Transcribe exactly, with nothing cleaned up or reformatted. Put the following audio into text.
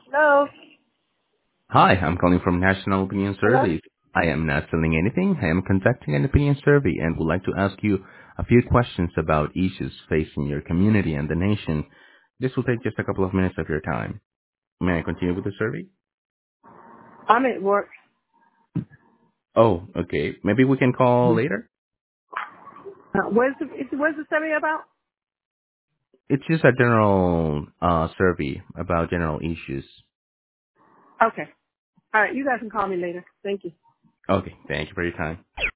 Hello? Hi, I'm calling from National Opinion Hello? Survey. I am not selling anything. I am conducting an opinion survey and would like to ask you a few questions about issues facing your community and the nation. This will take just a couple of minutes of your time. May I continue with the survey? I'm at work. Oh, okay. Maybe we can call later? Uh, what's the, is, what's the survey about? It's just a general uh, survey about general issues. Okay. All right. You guys can call me later. Thank you. Okay, thank you for your time.